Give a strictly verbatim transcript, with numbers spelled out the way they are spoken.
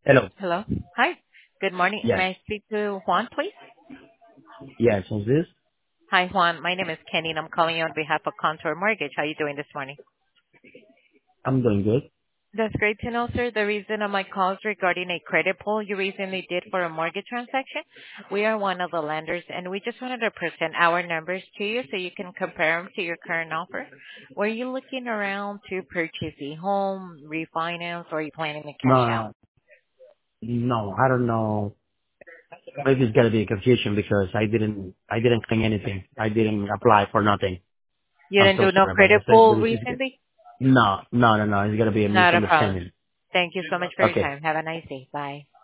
Hello. Hello. Hi. Good morning. Yes. May I speak to Juan, please? Yes. Who's this? Hi, Juan. My name is Kenny, and I'm calling you on behalf of Contour Mortgage. How are you doing this morning? I'm doing good. That's great to know, sir. The reason of my call is regarding a credit pull you recently did for a mortgage transaction. We are one of the lenders, and we just wanted to present our numbers to you so you can compare them to your current offer. Were you looking around to purchase a home, refinance, or are you planning to cash out? No, no, I don't know. Maybe it's gonna be a confusion because I didn't, I didn't claim anything. I didn't apply for nothing. You I'm didn't so do no sorry about credit that. So pull it's- it's- recently? No, no, no, no. It's gonna be a Not a problem. misunderstanding. Thank you so much for your Okay. time. Have a nice day. Bye.